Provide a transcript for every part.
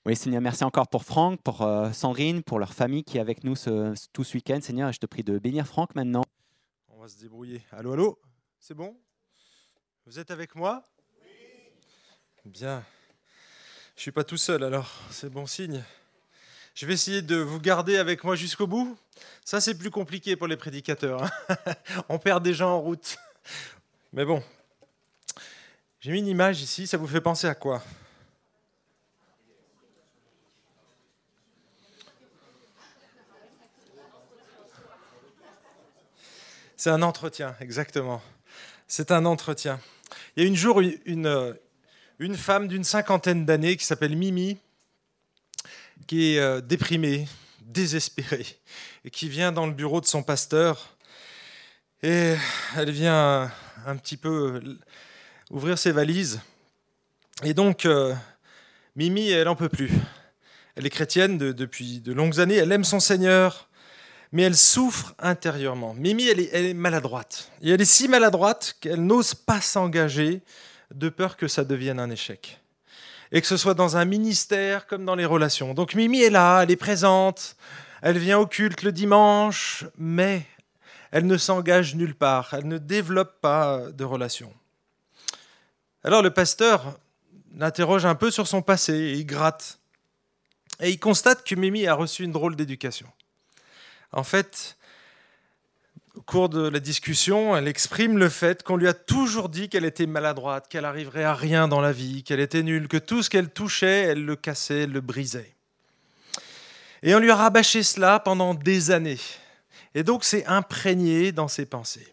Oui, Seigneur, merci encore pour Franck, pour Sandrine, pour leur famille qui est avec nous tout ce week-end. Seigneur, je te prie de bénir Franck maintenant. On va se débrouiller. Allô, allô? C'est bon? Vous êtes avec moi? Bien. Je suis pas tout seul alors, c'est bon signe. Je vais essayer de vous garder avec moi jusqu'au bout. Ça, c'est plus compliqué pour les prédicateurs, hein. On perd des gens en route. Mais bon. J'ai mis une image ici, ça vous fait penser à quoi? C'est un entretien, exactement. C'est un entretien. Il y a une femme d'une cinquantaine d'années qui s'appelle Mimi, qui est déprimée, désespérée, et qui vient dans le bureau de son pasteur. Et elle vient un petit peu ouvrir ses valises. Et donc, Mimi, elle n'en peut plus. Elle est chrétienne depuis de longues années, elle aime son Seigneur, mais elle souffre intérieurement. Mimi, elle est maladroite. Et elle est si maladroite qu'elle n'ose pas s'engager de peur que ça devienne un échec. Et que ce soit dans un ministère comme dans les relations. Donc Mimi est là, elle est présente, elle vient au culte le dimanche, mais elle ne s'engage nulle part, elle ne développe pas de relations. Alors le pasteur l'interroge un peu sur son passé, et il gratte. Et il constate que Mimi a reçu une drôle d'éducation. En fait, au cours de la discussion, elle exprime le fait qu'on lui a toujours dit qu'elle était maladroite, qu'elle n'arriverait à rien dans la vie, qu'elle était nulle, que tout ce qu'elle touchait, elle le cassait, elle le brisait. Et on lui a rabâché cela pendant des années. Et donc, c'est imprégné dans ses pensées.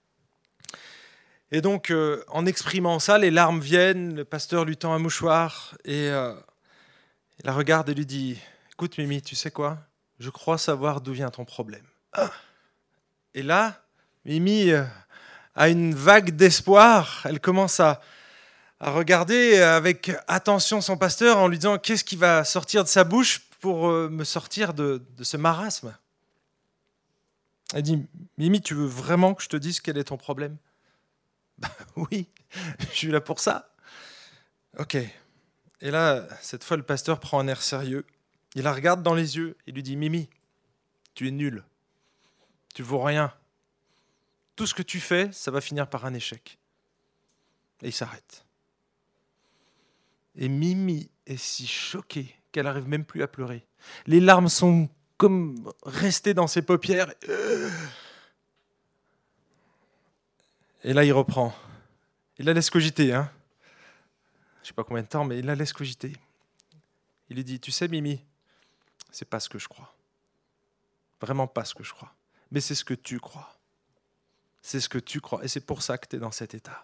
Et donc, en exprimant ça, les larmes viennent, le pasteur lui tend un mouchoir et il la regarde et lui dit « Écoute Mimi, tu sais quoi? Je crois savoir d'où vient ton problème. » Et là, Mimi a une vague d'espoir. Elle commence à regarder avec attention son pasteur en lui disant « Qu'est-ce qui va sortir de sa bouche pour me sortir de ce marasme ?» Elle dit « Mimi, tu veux vraiment que je te dise quel est ton problème ?» Bah, oui, je suis là pour ça. Ok. Et là, cette fois, le pasteur prend un air sérieux. Il la regarde dans les yeux et lui dit « Mimi, tu es nulle. Tu vaux rien. Tout ce que tu fais, ça va finir par un échec. » Et il s'arrête. Et Mimi est si choquée qu'elle n'arrive même plus à pleurer. Les larmes sont comme restées dans ses paupières. Et là, il reprend. Il la laisse cogiter, hein. Je ne sais pas combien de temps, mais il la laisse cogiter. Il lui dit, tu sais, Mimi, c'est pas ce que je crois. Vraiment pas ce que je crois. Mais c'est ce que tu crois. C'est ce que tu crois. Et c'est pour ça que tu es dans cet état.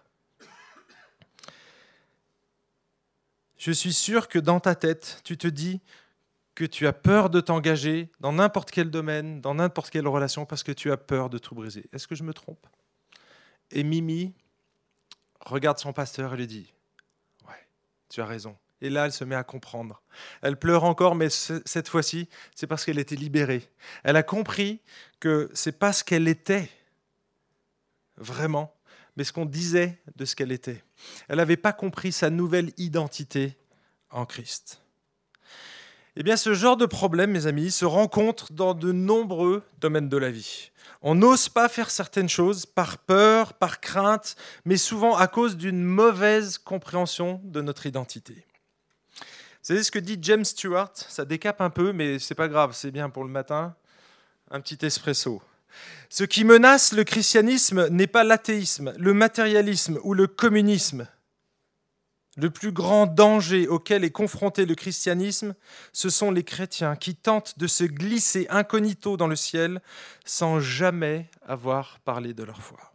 Je suis sûr que dans ta tête, tu te dis que tu as peur de t'engager dans n'importe quel domaine, dans n'importe quelle relation, parce que tu as peur de tout briser. Est-ce que je me trompe? Et Mimi regarde son pasteur et lui dit, ouais, tu as raison. Et là, elle se met à comprendre. Elle pleure encore, mais cette fois-ci, c'est parce qu'elle était libérée. Elle a compris que ce n'est pas ce qu'elle était, vraiment, mais ce qu'on disait de ce qu'elle était. Elle n'avait pas compris sa nouvelle identité en Christ. Eh bien, ce genre de problème, mes amis, se rencontre dans de nombreux domaines de la vie. On n'ose pas faire certaines choses par peur, par crainte, mais souvent à cause d'une mauvaise compréhension de notre identité. Vous savez ce que dit James Stewart? Ça décape un peu, mais c'est pas grave, c'est bien pour le matin. Un petit espresso. Ce qui menace le christianisme n'est pas l'athéisme, le matérialisme ou le communisme. Le plus grand danger auquel est confronté le christianisme, ce sont les chrétiens qui tentent de se glisser incognito dans le ciel sans jamais avoir parlé de leur foi.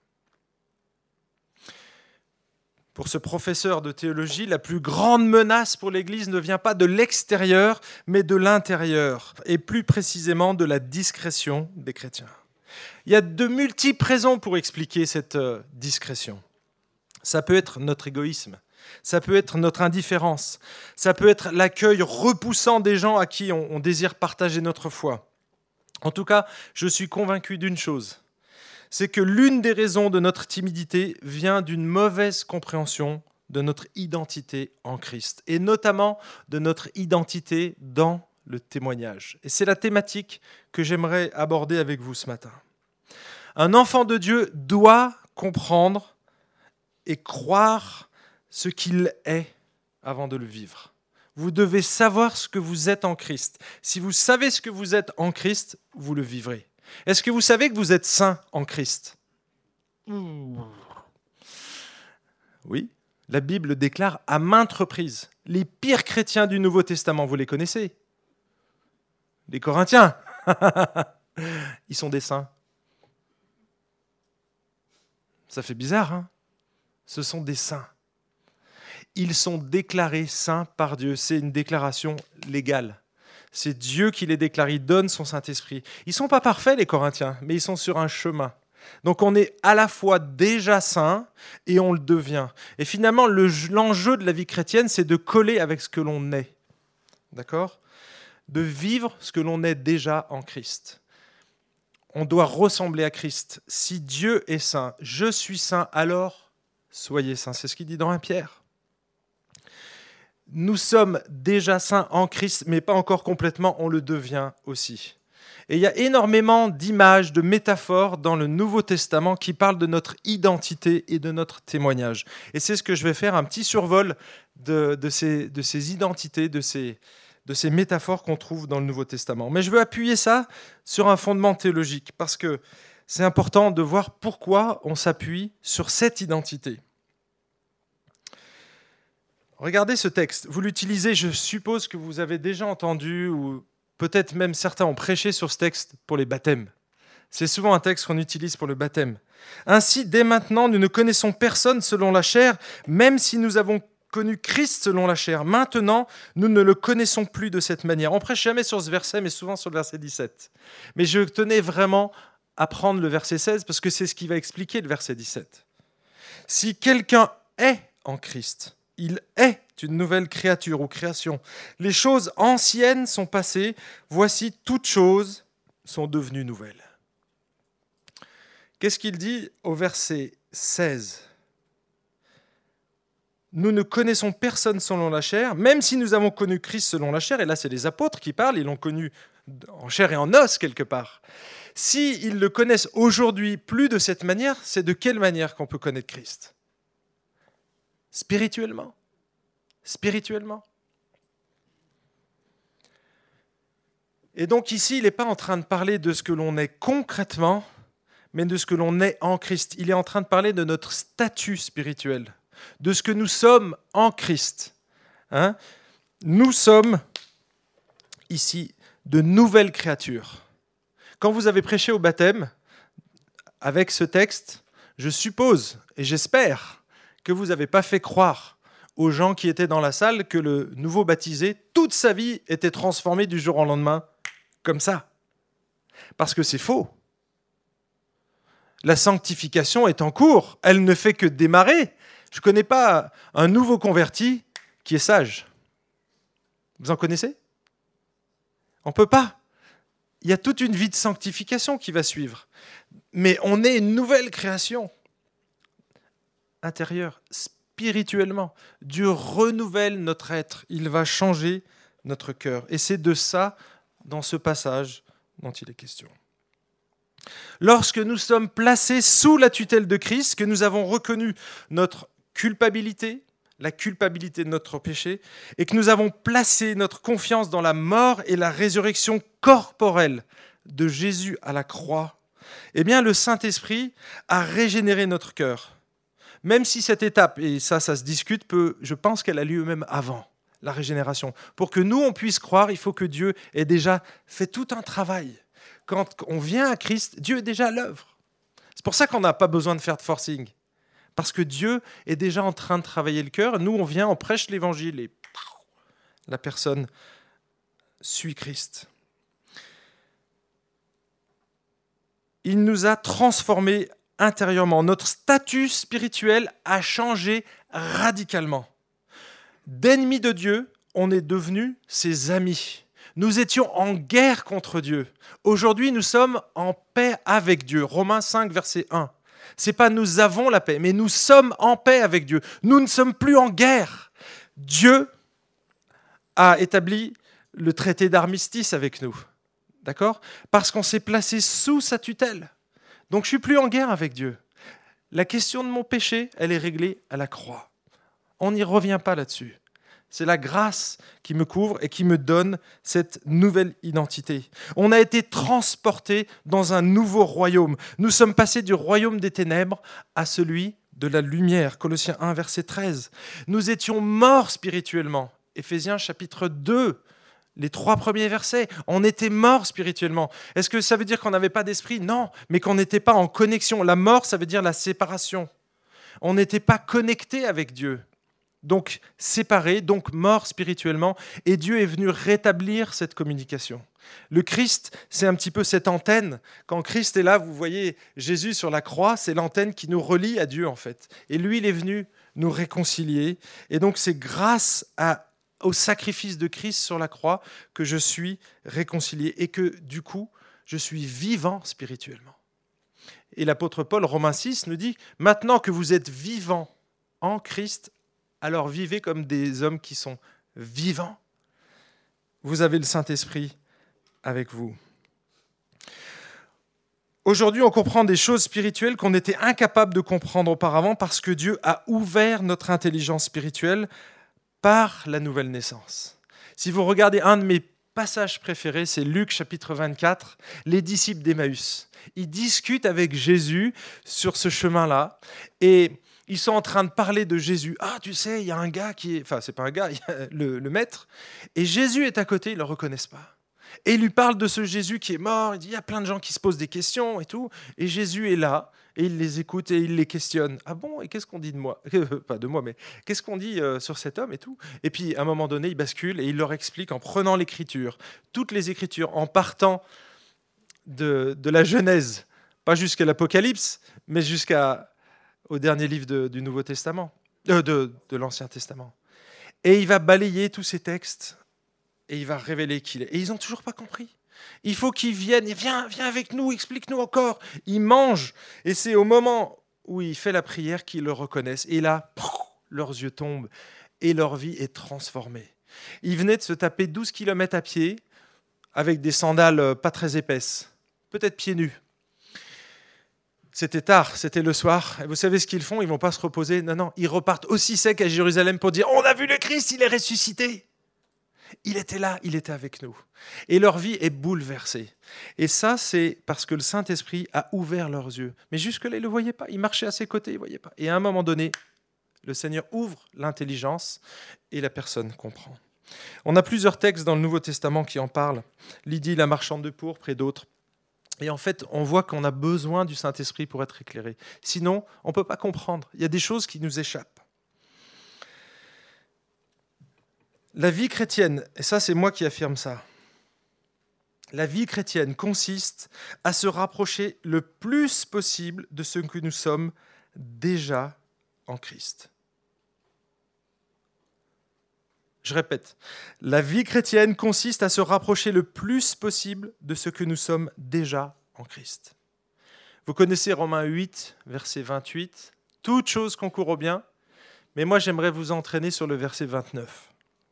Pour ce professeur de théologie, la plus grande menace pour l'Église ne vient pas de l'extérieur, mais de l'intérieur, et plus précisément de la discrétion des chrétiens. Il y a de multiples raisons pour expliquer cette discrétion. Ça peut être notre égoïsme, ça peut être notre indifférence, ça peut être l'accueil repoussant des gens à qui on désire partager notre foi. En tout cas, je suis convaincu d'une chose, c'est que l'une des raisons de notre timidité vient d'une mauvaise compréhension de notre identité en Christ, et notamment de notre identité dans le témoignage. Et c'est la thématique que j'aimerais aborder avec vous ce matin. Un enfant de Dieu doit comprendre et croire ce qu'il est avant de le vivre. Vous devez savoir ce que vous êtes en Christ. Si vous savez ce que vous êtes en Christ, vous le vivrez. Est-ce que vous savez que vous êtes saint en Christ ? Oui, la Bible déclare à maintes reprises. Les pires chrétiens du Nouveau Testament, vous les connaissez ? Les Corinthiens, ils sont des saints. Ça fait bizarre, hein ? Ce sont des saints. Ils sont déclarés saints par Dieu. C'est une déclaration légale. C'est Dieu qui les déclare. Il donne son Saint-Esprit. Ils ne sont pas parfaits, les Corinthiens, mais ils sont sur un chemin. Donc on est à la fois déjà saint et on le devient. Et finalement, l'enjeu de la vie chrétienne, c'est de coller avec ce que l'on est. D'accord ? De vivre ce que l'on est déjà en Christ. On doit ressembler à Christ. Si Dieu est saint, je suis saint, alors soyez saints. C'est ce qu'il dit dans 1 Pierre. Nous sommes déjà saints en Christ, mais pas encore complètement, on le devient aussi. Et il y a énormément d'images, de métaphores dans le Nouveau Testament qui parlent de notre identité et de notre témoignage. Et c'est ce que je vais faire, un petit survol de ces identités, de ces métaphores qu'on trouve dans le Nouveau Testament. Mais je veux appuyer ça sur un fondement théologique, parce que c'est important de voir pourquoi on s'appuie sur cette identité. Regardez ce texte. Vous l'utilisez, je suppose que vous avez déjà entendu, ou peut-être même certains ont prêché sur ce texte pour les baptêmes. C'est souvent un texte qu'on utilise pour le baptême. Ainsi, dès maintenant, nous ne connaissons personne selon la chair, même si nous avons connu Christ selon la chair. Maintenant, nous ne le connaissons plus de cette manière. On prêche jamais sur ce verset, mais souvent sur le verset 17. Mais je tenais vraiment à prendre le verset 16, parce que c'est ce qui va expliquer le verset 17. Si quelqu'un est en Christ, il est une nouvelle créature ou création. Les choses anciennes sont passées, voici toutes choses sont devenues nouvelles. Qu'est-ce qu'il dit au verset 16 ? Nous ne connaissons personne selon la chair, même si nous avons connu Christ selon la chair, et là c'est les apôtres qui parlent, ils l'ont connu en chair et en os quelque part. S'ils le connaissent aujourd'hui plus de cette manière, c'est de quelle manière qu'on peut connaître Christ ? Spirituellement. Spirituellement. Et donc ici, il n'est pas en train de parler de ce que l'on est concrètement, mais de ce que l'on est en Christ. Il est en train de parler de notre statut spirituel, de ce que nous sommes en Christ. Hein ? Nous sommes ici de nouvelles créatures. Quand vous avez prêché au baptême, avec ce texte, je suppose et j'espère que vous n'avez pas fait croire aux gens qui étaient dans la salle que le nouveau baptisé, toute sa vie, était transformé du jour au lendemain, comme ça. Parce que c'est faux. La sanctification est en cours, elle ne fait que démarrer. Je ne connais pas un nouveau converti qui est sage. Vous en connaissez ? On ne peut pas. Il y a toute une vie de sanctification qui va suivre. Mais on est une nouvelle création intérieure, spirituellement. Dieu renouvelle notre être. Il va changer notre cœur. Et c'est de ça, dans ce passage, dont il est question. Lorsque nous sommes placés sous la tutelle de Christ, que nous avons reconnu notre culpabilité, la culpabilité de notre péché, et que nous avons placé notre confiance dans la mort et la résurrection corporelle de Jésus à la croix, eh bien le Saint-Esprit a régénéré notre cœur. Même si cette étape, et ça se discute, je pense qu'elle a lieu même avant la régénération. Pour que nous, on puisse croire, il faut que Dieu ait déjà fait tout un travail. Quand on vient à Christ, Dieu est déjà à l'œuvre. C'est pour ça qu'on n'a pas besoin de faire de forcing. Parce que Dieu est déjà en train de travailler le cœur. Nous, on vient, on prêche l'évangile et la personne suit Christ. Il nous a transformés intérieurement. Notre statut spirituel a changé radicalement. D'ennemis de Dieu, on est devenus ses amis. Nous étions en guerre contre Dieu. Aujourd'hui, nous sommes en paix avec Dieu. Romains 5, verset 1. C'est pas nous avons la paix, mais nous sommes en paix avec Dieu. Nous ne sommes plus en guerre. Dieu a établi le traité d'armistice avec nous. D'accord ? Parce qu'on s'est placé sous sa tutelle. Donc je ne suis plus en guerre avec Dieu. La question de mon péché, elle est réglée à la croix. On n'y revient pas là-dessus. C'est la grâce qui me couvre et qui me donne cette nouvelle identité. On a été transportés dans un nouveau royaume. Nous sommes passés du royaume des ténèbres à celui de la lumière. Colossiens 1, verset 13. Nous étions morts spirituellement. Éphésiens chapitre 2, les 3 premiers versets. On était morts spirituellement. Est-ce que ça veut dire qu'on n'avait pas d'esprit ? Non, mais qu'on n'était pas en connexion. La mort, ça veut dire la séparation. On n'était pas connecté avec Dieu. Donc séparés, donc morts spirituellement, et Dieu est venu rétablir cette communication. Le Christ, c'est un petit peu cette antenne. Quand Christ est là, vous voyez Jésus sur la croix, c'est l'antenne qui nous relie à Dieu en fait. Et lui, il est venu nous réconcilier. Et donc c'est grâce au sacrifice de Christ sur la croix que je suis réconcilié et que du coup, je suis vivant spirituellement. Et l'apôtre Paul, Romains 6, nous dit, maintenant que vous êtes vivants en Christ, alors vivez comme des hommes qui sont vivants. Vous avez le Saint-Esprit avec vous. Aujourd'hui, on comprend des choses spirituelles qu'on était incapable de comprendre auparavant parce que Dieu a ouvert notre intelligence spirituelle par la nouvelle naissance. Si vous regardez un de mes passages préférés, c'est Luc chapitre 24, les disciples d'Emmaüs. Ils discutent avec Jésus sur ce chemin-là et ils sont en train de parler de Jésus. Ah, tu sais, il y a un gars qui est... Enfin, c'est pas un gars, il y a le maître. Et Jésus est à côté, ils ne le reconnaissent pas. Et il lui parle de ce Jésus qui est mort. Il dit, il y a plein de gens qui se posent des questions et tout. Et Jésus est là, et il les écoute et il les questionne. Ah bon, et qu'est-ce qu'on dit de moi ? Pas de moi, mais qu'est-ce qu'on dit sur cet homme et tout ? Et puis, à un moment donné, il bascule et il leur explique en prenant l'Écriture, toutes les Écritures, en partant de la Genèse, pas jusqu'à l'Apocalypse, mais au dernier livre du Nouveau Testament, de l'Ancien Testament. Et il va balayer tous ces textes et il va révéler qui il est. Et ils n'ont toujours pas compris. Il faut qu'ils viennent. Et viens avec nous, explique-nous encore. Ils mangent. Et c'est au moment où il fait la prière qu'ils le reconnaissent. Et là, leurs yeux tombent et leur vie est transformée. Ils venaient de se taper 12 km à pied avec des sandales pas très épaisses, peut-être pieds nus. C'était tard, c'était le soir. Et vous savez ce qu'ils font ? Ils ne vont pas se reposer. Non, ils repartent aussi secs à Jérusalem pour dire « On a vu le Christ, il est ressuscité !» Il était là, il était avec nous. Et leur vie est bouleversée. Et ça, c'est parce que le Saint-Esprit a ouvert leurs yeux. Mais jusque-là, ils ne le voyaient pas. Ils marchaient à ses côtés, ils ne voyaient pas. Et à un moment donné, le Seigneur ouvre l'intelligence et la personne comprend. On a plusieurs textes dans le Nouveau Testament qui en parlent. Lydie, la marchande de pourpre et d'autres. Et en fait, on voit qu'on a besoin du Saint-Esprit pour être éclairé. Sinon, on ne peut pas comprendre. Il y a des choses qui nous échappent. La vie chrétienne, et ça c'est moi qui affirme ça, la vie chrétienne consiste à se rapprocher le plus possible de ce que nous sommes déjà en Christ. Je répète, la vie chrétienne consiste à se rapprocher le plus possible de ce que nous sommes déjà en Christ. Vous connaissez Romains 8, verset 28. Toute chose concourt au bien, mais moi j'aimerais vous entraîner sur le verset 29,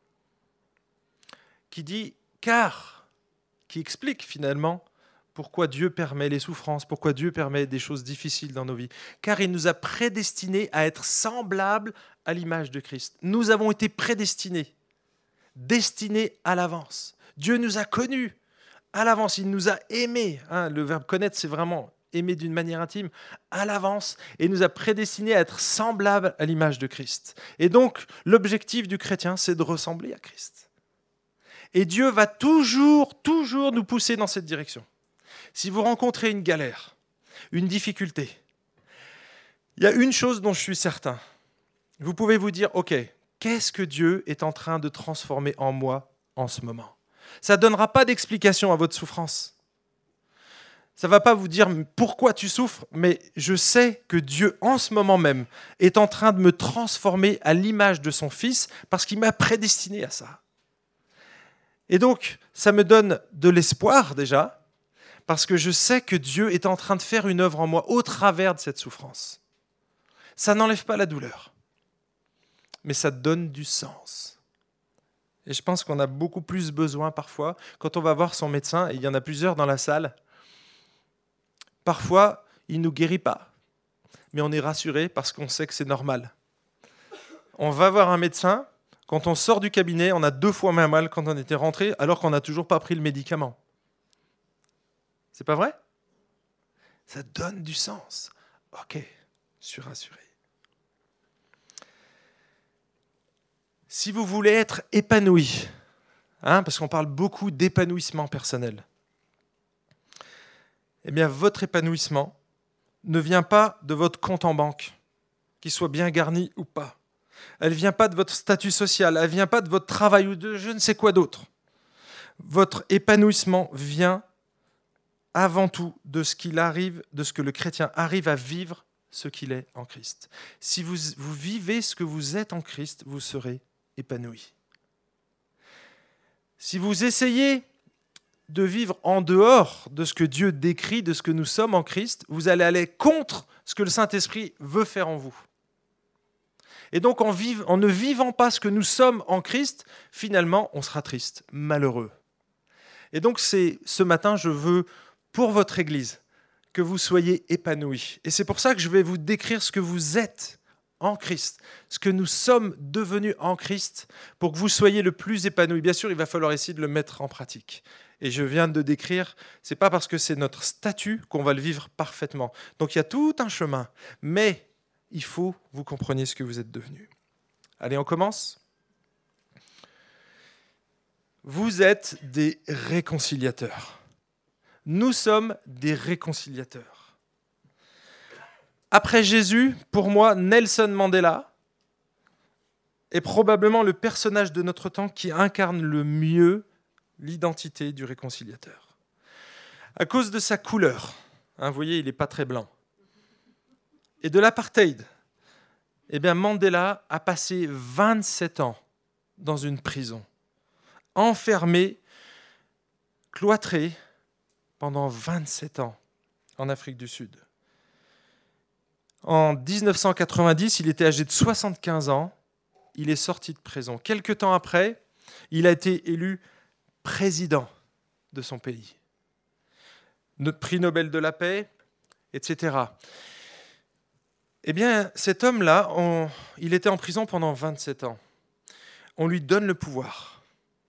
qui dit « car », qui explique finalement pourquoi Dieu permet les souffrances, pourquoi Dieu permet des choses difficiles dans nos vies. Car il nous a prédestinés à être semblables à l'image de Christ. Nous avons été prédestinés, destinés à l'avance. Dieu nous a connus à l'avance, il nous a aimés. Le verbe connaître, c'est vraiment aimer d'une manière intime, à l'avance, et nous a prédestinés à être semblables à l'image de Christ. Et donc, l'objectif du chrétien, c'est de ressembler à Christ. Et Dieu va toujours nous pousser dans cette direction. Si vous rencontrez une galère, une difficulté, il y a une chose dont je suis certain. Vous pouvez vous dire, ok, qu'est-ce que Dieu est en train de transformer en moi en ce moment ? Ça ne donnera pas d'explication à votre souffrance. Ça ne va pas vous dire pourquoi tu souffres, mais je sais que Dieu, en ce moment même, est en train de me transformer à l'image de son Fils parce qu'il m'a prédestiné à ça. Et donc, ça me donne de l'espoir déjà, parce que je sais que Dieu est en train de faire une œuvre en moi au travers de cette souffrance. Ça n'enlève pas la douleur, mais ça donne du sens. Et je pense qu'on a beaucoup plus besoin parfois, quand on va voir son médecin, et il y en a plusieurs dans la salle, parfois il ne nous guérit pas, mais on est rassuré parce qu'on sait que c'est normal. On va voir un médecin, quand on sort du cabinet, on a 2 fois moins mal quand on était rentré, alors qu'on n'a toujours pas pris le médicament. C'est pas vrai? Ça donne du sens. Ok, je suis rassuré. Si vous voulez être épanoui, parce qu'on parle beaucoup d'épanouissement personnel, eh bien votre épanouissement ne vient pas de votre compte en banque, qu'il soit bien garni ou pas. Elle ne vient pas de votre statut social, elle ne vient pas de votre travail ou de je ne sais quoi d'autre. Votre épanouissement vient avant tout de ce que le chrétien arrive à vivre ce qu'il est en Christ. Si vous vivez ce que vous êtes en Christ, vous serez épanoui. Si vous essayez de vivre en dehors de ce que Dieu décrit, de ce que nous sommes en Christ, vous allez aller contre ce que le Saint-Esprit veut faire en vous. Et donc, en ne vivant pas ce que nous sommes en Christ, finalement, on sera triste, malheureux. Et donc, ce matin, je veux, pour votre Église, que vous soyez épanouis. Et c'est pour ça que je vais vous décrire ce que vous êtes en Christ, ce que nous sommes devenus en Christ, pour que vous soyez le plus épanouis. Bien sûr, il va falloir essayer de le mettre en pratique. Et je viens de décrire, ce n'est pas parce que c'est notre statut qu'on va le vivre parfaitement. Donc, il y a tout un chemin, mais il faut que vous compreniez ce que vous êtes devenus. Allez, on commence. Vous êtes des réconciliateurs. Nous sommes des réconciliateurs. Après Jésus, pour moi, Nelson Mandela est probablement le personnage de notre temps qui incarne le mieux l'identité du réconciliateur. À cause de sa couleur, vous voyez, il n'est pas très blanc, et de l'apartheid, eh bien Mandela a passé 27 ans dans une prison, enfermé, cloîtré pendant 27 ans en Afrique du Sud. En 1990, il était âgé de 75 ans, il est sorti de prison. Quelque temps après, il a été élu président de son pays. Prix Nobel de la paix, etc. Eh bien, cet homme-là, il était en prison pendant 27 ans. On lui donne le pouvoir.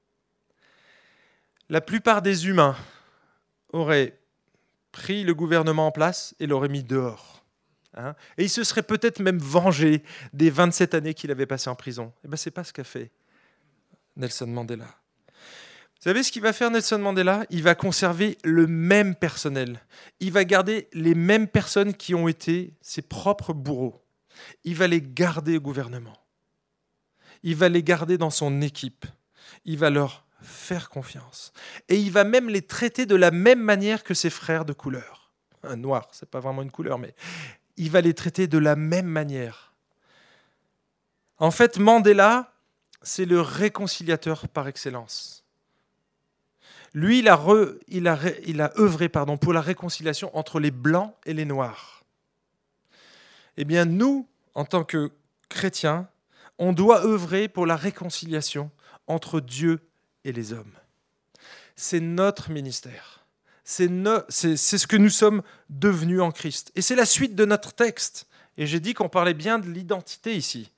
La plupart des humains auraient pris le gouvernement en place et l'auraient mis dehors. Et il se serait peut-être même vengé des 27 années qu'il avait passées en prison. Eh bien, ce n'est pas ce qu'a fait Nelson Mandela. Vous savez ce qu'il va faire, Nelson Mandela? Il va conserver le même personnel. Il va garder les mêmes personnes qui ont été ses propres bourreaux. Il va les garder au gouvernement. Il va les garder dans son équipe. Il va leur faire confiance. Et il va même les traiter de la même manière que ses frères de couleur. Un noir, ce n'est pas vraiment une couleur, mais il va les traiter de la même manière. En fait, Mandela, c'est le réconciliateur par excellence. Lui, il a œuvré pour la réconciliation entre les Blancs et les Noirs. Eh bien, nous, en tant que chrétiens, on doit œuvrer pour la réconciliation entre Dieu et les hommes. C'est notre ministère. C'est ce que nous sommes devenus en Christ. Et c'est la suite de notre texte. Et j'ai dit qu'on parlait bien de l'identité ici.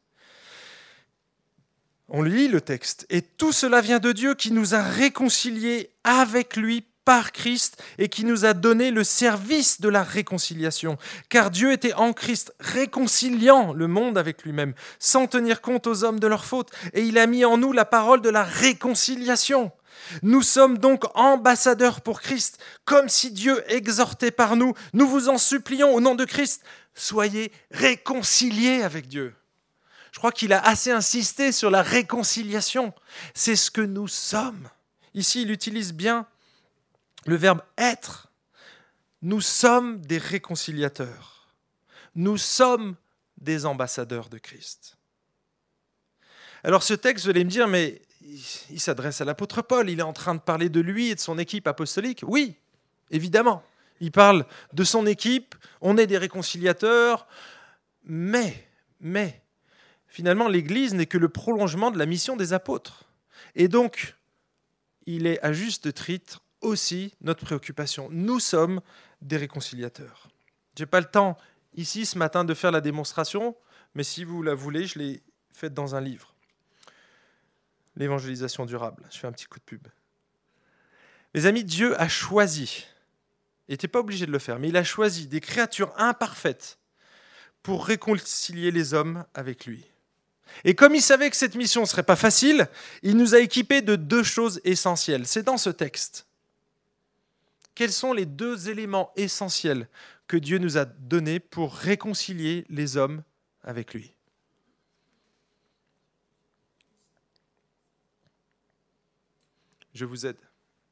On lit le texte. Et tout cela vient de Dieu qui nous a réconciliés avec lui par Christ et qui nous a donné le service de la réconciliation. Car Dieu était en Christ réconciliant le monde avec lui-même, sans tenir compte aux hommes de leurs fautes. Et il a mis en nous la parole de la réconciliation. Nous sommes donc ambassadeurs pour Christ, comme si Dieu exhortait par nous. Nous vous en supplions au nom de Christ, soyez réconciliés avec Dieu. Je crois qu'il a assez insisté sur la réconciliation. C'est ce que nous sommes. Ici, il utilise bien le verbe être. Nous sommes des réconciliateurs. Nous sommes des ambassadeurs de Christ. Alors ce texte, vous allez me dire, mais il s'adresse à l'apôtre Paul. Il est en train de parler de lui et de son équipe apostolique. Oui, évidemment. Il parle de son équipe, on est des réconciliateurs, mais, finalement, l'Église n'est que le prolongement de la mission des apôtres. Et donc, il est à juste titre aussi notre préoccupation. Nous sommes des réconciliateurs. Je n'ai pas le temps ici ce matin de faire la démonstration, mais si vous la voulez, je l'ai faite dans un livre. L'évangélisation durable. Je fais un petit coup de pub. Mes amis, Dieu a choisi, il n'était pas obligé de le faire, mais il a choisi des créatures imparfaites pour réconcilier les hommes avec lui. Et comme il savait que cette mission ne serait pas facile, il nous a équipés de 2 choses essentielles. C'est dans ce texte. Quels sont les 2 éléments essentiels que Dieu nous a donnés pour réconcilier les hommes avec lui? Je vous aide.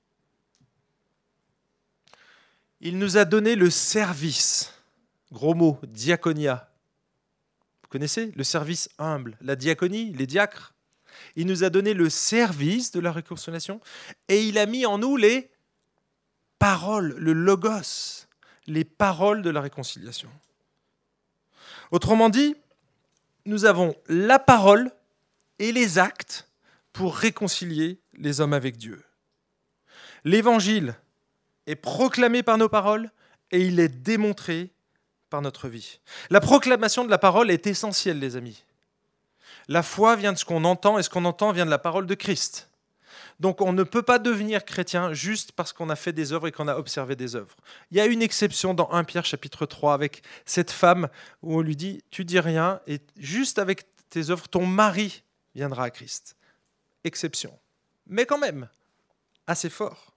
Il nous a donné le service. Gros mot, diaconia. Vous connaissez le service humble, la diaconie, les diacres. Il nous a donné le service de la réconciliation et il a mis en nous les paroles, le logos, les paroles de la réconciliation. Autrement dit, nous avons la parole et les actes pour réconcilier les hommes avec Dieu. L'évangile est proclamé par nos paroles et il est démontré par notre vie. La proclamation de la parole est essentielle, les amis. La foi vient de ce qu'on entend et ce qu'on entend vient de la parole de Christ. Donc on ne peut pas devenir chrétien juste parce qu'on a fait des œuvres et qu'on a observé des œuvres. Il y a une exception dans 1 Pierre chapitre 3 avec cette femme où on lui dit « tu dis rien et juste avec tes œuvres, ton mari viendra à Christ ». Exception. Mais quand même, assez fort.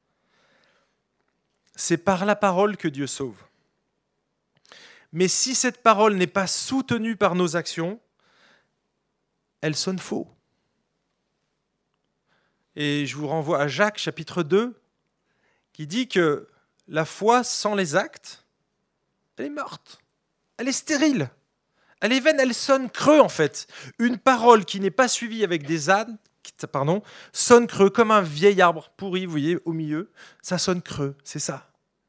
C'est par la parole que Dieu sauve. Mais si cette parole n'est pas soutenue par nos actions, elle sonne faux. Et je vous renvoie à Jacques chapitre 2, qui dit que la foi sans les actes, elle est morte, elle est stérile, elle est vaine, elle sonne creux en fait. Une parole qui n'est pas suivie avec des ânes, sonne creux comme un vieil arbre pourri, vous voyez, au milieu, ça sonne creux, c'est ça.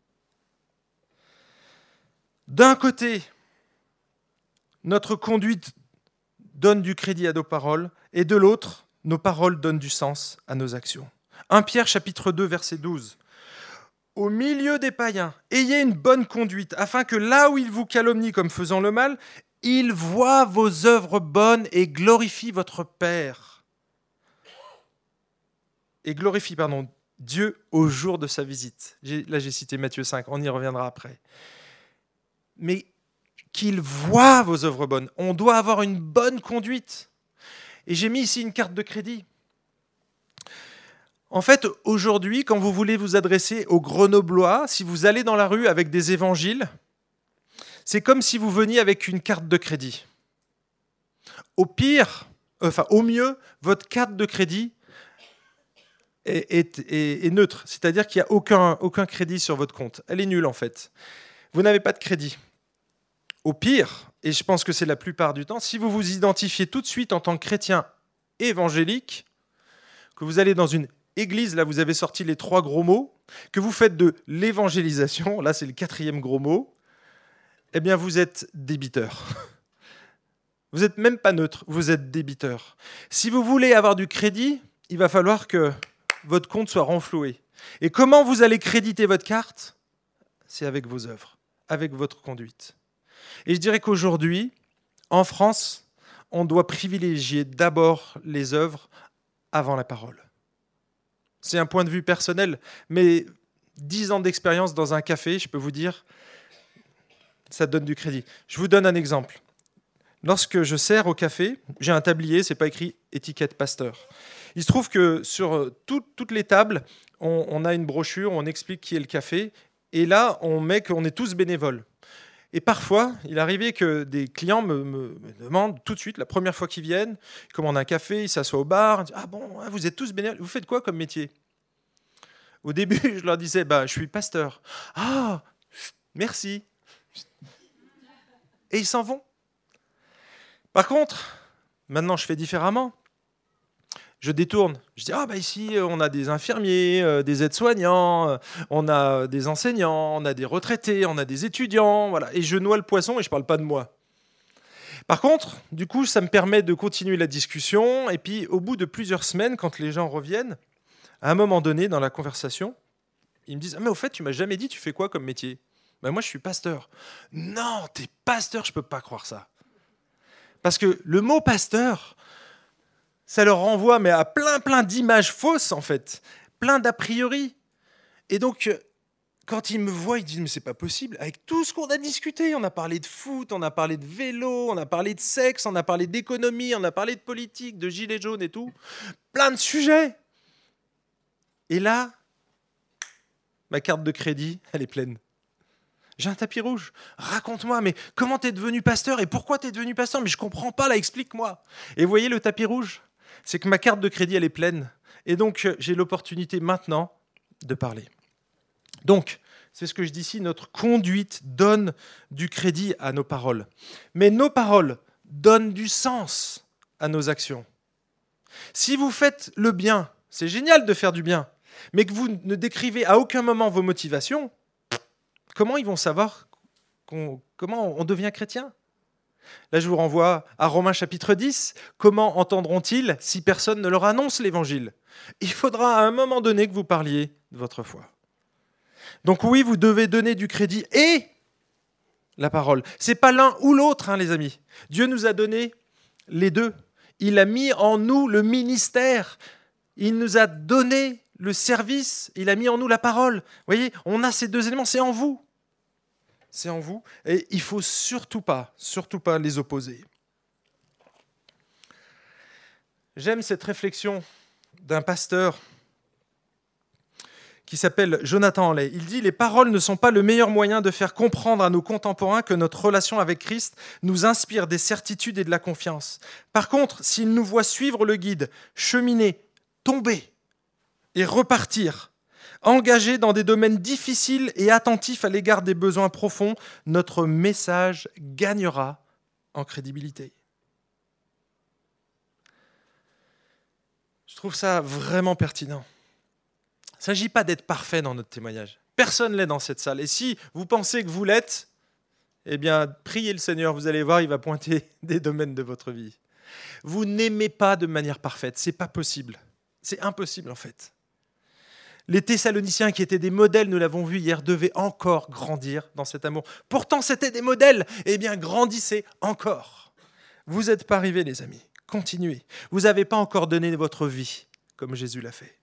D'un côté, notre conduite donne du crédit à nos paroles, et de l'autre, nos paroles donnent du sens à nos actions. 1 Pierre chapitre 2, verset 12. Au milieu des païens, ayez une bonne conduite, afin que là où ils vous calomnient comme faisant le mal, ils voient vos œuvres bonnes et glorifient votre Père. Et glorifie, Dieu au jour de sa visite. Là, j'ai cité Matthieu 5, on y reviendra après. Mais qu'ils voient vos œuvres bonnes. On doit avoir une bonne conduite. Et j'ai mis ici une carte de crédit. En fait, aujourd'hui, quand vous voulez vous adresser aux Grenoblois, si vous allez dans la rue avec des évangiles, c'est comme si vous veniez avec une carte de crédit. Au mieux, votre carte de crédit est neutre, c'est-à-dire qu'il n'y a aucun crédit sur votre compte. Elle est nulle en fait. Vous n'avez pas de crédit. Au pire, et je pense que c'est la plupart du temps, si vous vous identifiez tout de suite en tant que chrétien évangélique, que vous allez dans une église, là vous avez sorti les 3 gros mots, que vous faites de l'évangélisation, là c'est le 4e gros mot, eh bien vous êtes débiteur. Vous n'êtes même pas neutre, vous êtes débiteur. Si vous voulez avoir du crédit, il va falloir que votre compte soit renfloué. Et comment vous allez créditer votre carte ? C'est avec vos œuvres, avec votre conduite. Et je dirais qu'aujourd'hui, en France, on doit privilégier d'abord les œuvres avant la parole. C'est un point de vue personnel, mais 10 ans d'expérience dans un café, je peux vous dire, ça donne du crédit. Je vous donne un exemple. Lorsque je sers au café, j'ai un tablier, c'est pas écrit étiquette pasteur. Il se trouve que sur toutes les tables, on a une brochure, on explique qui est le café, et là, on met qu'on est tous bénévoles. Et parfois, il arrivait que des clients me demandent tout de suite, la première fois qu'ils viennent, ils commandent un café, ils s'assoient au bar, ils disent « Ah bon, vous êtes tous bénévoles, vous faites quoi comme métier ?» Au début, je leur disais « Je suis pasteur. »« Ah, merci. » Et ils s'en vont. Par contre, maintenant je fais différemment. Je détourne. Je dis, ici, on a des infirmiers, des aides-soignants, on a des enseignants, on a des retraités, on a des étudiants, voilà. Et je noie le poisson et je ne parle pas de moi. Par contre, du coup, ça me permet de continuer la discussion. Et puis, au bout de plusieurs semaines, quand les gens reviennent, à un moment donné, dans la conversation, ils me disent, mais au fait, tu m'as jamais dit, tu fais quoi comme métier ? Moi, je suis pasteur. Non, t'es pasteur, je ne peux pas croire ça. Parce que le mot pasteur, ça leur renvoie à plein d'images fausses, en fait, plein d'a priori. Et donc, quand ils me voient, ils disent, mais c'est pas possible. Avec tout ce qu'on a discuté, on a parlé de foot, on a parlé de vélo, on a parlé de sexe, on a parlé d'économie, on a parlé de politique, de gilets jaunes et tout. Plein de sujets. Et là, ma carte de crédit, elle est pleine. J'ai un tapis rouge. Raconte-moi, mais comment t'es devenu pasteur et pourquoi t'es devenu pasteur ? Mais je comprends pas, là, explique-moi. Et vous voyez le tapis rouge ? C'est que ma carte de crédit, elle est pleine. Et donc, j'ai l'opportunité maintenant de parler. Donc, c'est ce que je dis ici, notre conduite donne du crédit à nos paroles. Mais nos paroles donnent du sens à nos actions. Si vous faites le bien, c'est génial de faire du bien, mais que vous ne décrivez à aucun moment vos motivations, comment ils vont savoir comment on devient chrétien ? Là, je vous renvoie à Romains chapitre 10. Comment entendront-ils si personne ne leur annonce l'évangile ? Il faudra à un moment donné que vous parliez de votre foi. Donc oui, vous devez donner du crédit et la parole. Ce n'est pas l'un ou l'autre, les amis. Dieu nous a donné les deux. Il a mis en nous le ministère. Il nous a donné le service. Il a mis en nous la parole. Vous voyez, on a ces deux éléments, c'est en vous. C'est en vous. Et il ne faut surtout pas les opposer. J'aime cette réflexion d'un pasteur qui s'appelle Jonathan Hanley. Il dit « Les paroles ne sont pas le meilleur moyen de faire comprendre à nos contemporains que notre relation avec Christ nous inspire des certitudes et de la confiance. Par contre, s'ils nous voient suivre le guide, cheminer, tomber et repartir, engagés dans des domaines difficiles et attentifs à l'égard des besoins profonds, notre message gagnera en crédibilité. » Je trouve ça vraiment pertinent. Il ne s'agit pas d'être parfait dans notre témoignage. Personne ne l'est dans cette salle. Et si vous pensez que vous l'êtes, eh bien, priez le Seigneur, vous allez voir, il va pointer des domaines de votre vie. Vous n'aimez pas de manière parfaite, ce n'est pas possible. C'est impossible en fait. Les Thessaloniciens qui étaient des modèles, nous l'avons vu hier, devaient encore grandir dans cet amour. Pourtant, c'était des modèles. Eh bien, grandissez encore. Vous n'êtes pas arrivés, les amis. Continuez. Vous n'avez pas encore donné votre vie comme Jésus l'a fait.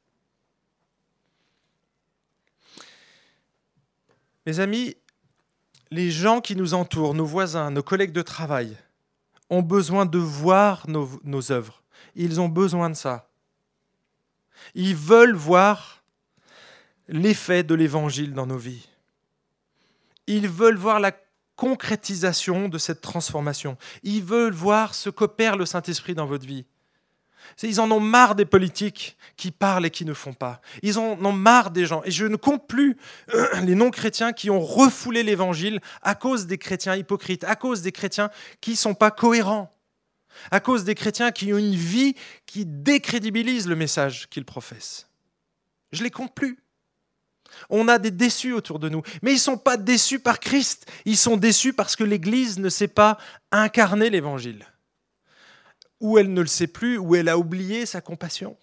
Mes amis, les gens qui nous entourent, nos voisins, nos collègues de travail, ont besoin de voir nos œuvres. Ils ont besoin de ça. Ils veulent voir l'effet de l'Évangile dans nos vies. Ils veulent voir la concrétisation de cette transformation. Ils veulent voir ce qu'opère le Saint-Esprit dans votre vie. Ils en ont marre des politiques qui parlent et qui ne font pas. Ils en ont marre des gens. Et je ne compte plus les non-chrétiens qui ont refoulé l'Évangile à cause des chrétiens hypocrites, à cause des chrétiens qui ne sont pas cohérents, à cause des chrétiens qui ont une vie qui décrédibilise le message qu'ils professent. Je ne les compte plus. On a des déçus autour de nous. Mais ils ne sont pas déçus par Christ. Ils sont déçus parce que l'Église ne sait pas incarner l'Évangile. Ou elle ne le sait plus, ou elle a oublié sa compassion.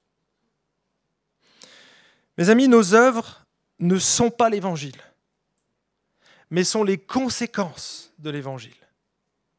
Mes amis, nos œuvres ne sont pas l'Évangile, mais sont les conséquences de l'Évangile. Ok ?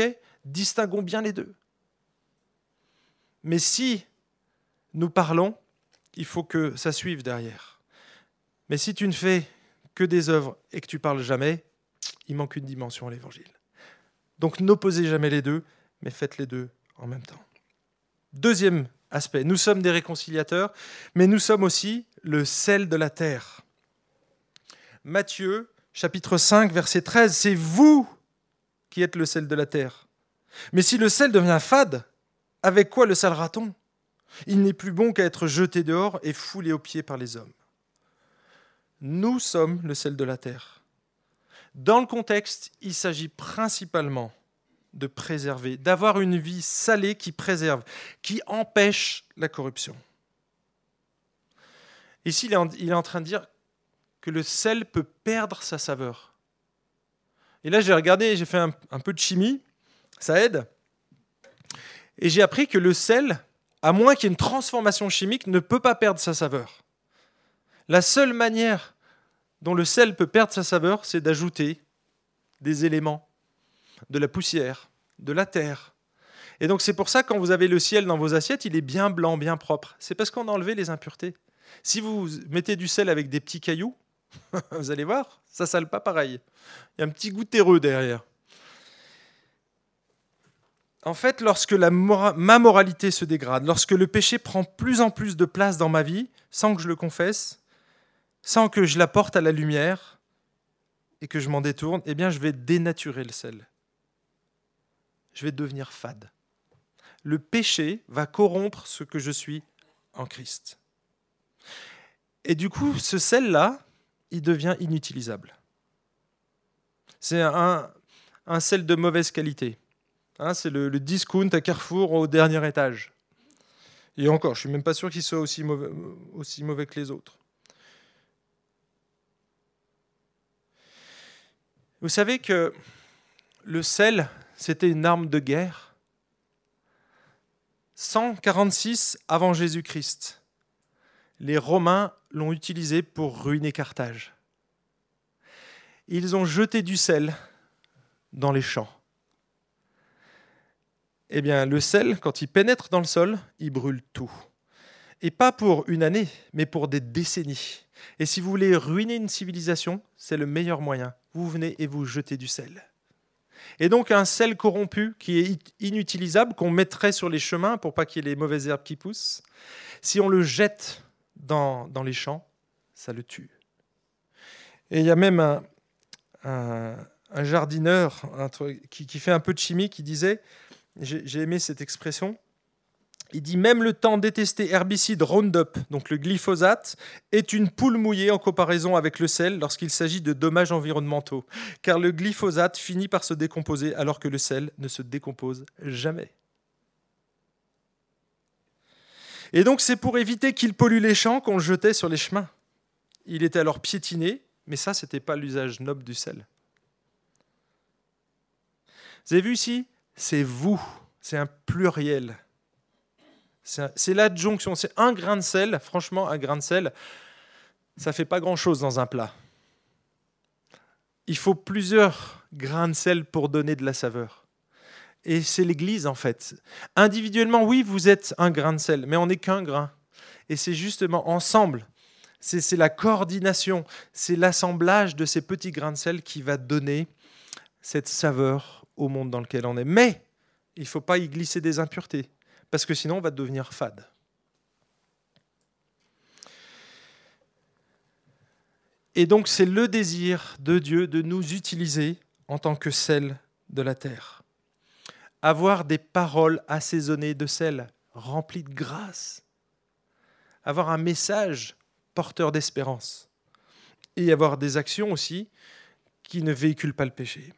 Distinguons bien les deux. Mais si nous parlons, il faut que ça suive derrière. Mais si tu ne fais que des œuvres et que tu parles jamais, il manque une dimension à l'Évangile. Donc n'opposez jamais les deux, mais faites les deux en même temps. Deuxième aspect, nous sommes des réconciliateurs, mais nous sommes aussi le sel de la terre. Matthieu, chapitre 5, verset 13, c'est vous qui êtes le sel de la terre. Mais si le sel devient fade, avec quoi le salera-t-on ? Il n'est plus bon qu'à être jeté dehors et foulé aux pieds par les hommes. Nous sommes le sel de la terre. Dans le contexte, il s'agit principalement de préserver, d'avoir une vie salée qui préserve, qui empêche la corruption. Ici, il est en train de dire que le sel peut perdre sa saveur. Et là, j'ai regardé, j'ai fait un peu de chimie, ça aide. Et j'ai appris que le sel, à moins qu'il y ait une transformation chimique, ne peut pas perdre sa saveur. La seule manière dont le sel peut perdre sa saveur, c'est d'ajouter des éléments, de la poussière, de la terre. Et donc c'est pour ça que quand vous avez le ciel dans vos assiettes, il est bien blanc, bien propre. C'est parce qu'on a enlevé les impuretés. Si vous mettez du sel avec des petits cailloux, vous allez voir, ça ne sale pas pareil. Il y a un petit goût terreux derrière. En fait, lorsque ma moralité se dégrade, lorsque le péché prend plus en plus de place dans ma vie, sans que je le confesse, sans que je l'apporte à la lumière et que je m'en détourne, eh bien, je vais dénaturer le sel. Je vais devenir fade. Le péché va corrompre ce que je suis en Christ. Et du coup, ce sel-là, il devient inutilisable. C'est un sel de mauvaise qualité. C'est le discount à Carrefour au dernier étage. Et encore, je ne suis même pas sûr qu'il soit aussi mauvais que les autres. Vous savez que le sel, c'était une arme de guerre. 146 avant Jésus-Christ, les Romains l'ont utilisé pour ruiner Carthage. Ils ont jeté du sel dans les champs. Eh bien, le sel, quand il pénètre dans le sol, il brûle tout. Et pas pour une année, mais pour des décennies. Et si vous voulez ruiner une civilisation, c'est le meilleur moyen. Vous venez et vous jetez du sel. Et donc un sel corrompu qui est inutilisable, qu'on mettrait sur les chemins pour pas qu'il y ait les mauvaises herbes qui poussent, si on le jette dans les champs, ça le tue. Et il y a même un jardineur qui fait un peu de chimie qui disait, j'ai aimé cette expression, il dit « Même le tant détesté herbicide Roundup, donc le glyphosate, est une poule mouillée en comparaison avec le sel lorsqu'il s'agit de dommages environnementaux, car le glyphosate finit par se décomposer alors que le sel ne se décompose jamais. » Et donc c'est pour éviter qu'il pollue les champs qu'on le jetait sur les chemins. Il était alors piétiné, mais ça, ce n'était pas l'usage noble du sel. Vous avez vu ici ? C'est vous, c'est un pluriel. C'est l'adjonction, c'est un grain de sel. Franchement, un grain de sel, ça ne fait pas grand-chose dans un plat. Il faut plusieurs grains de sel pour donner de la saveur. Et c'est l'Église, en fait. Individuellement, oui, vous êtes un grain de sel, mais on n'est qu'un grain. Et c'est justement ensemble, c'est la coordination, c'est l'assemblage de ces petits grains de sel qui va donner cette saveur au monde dans lequel on est. Mais il ne faut pas y glisser des impuretés, parce que sinon on va devenir fade. Et donc c'est le désir de Dieu de nous utiliser en tant que sel de la terre. Avoir des paroles assaisonnées de sel, remplies de grâce. Avoir un message porteur d'espérance. Et avoir des actions aussi qui ne véhiculent pas le péché.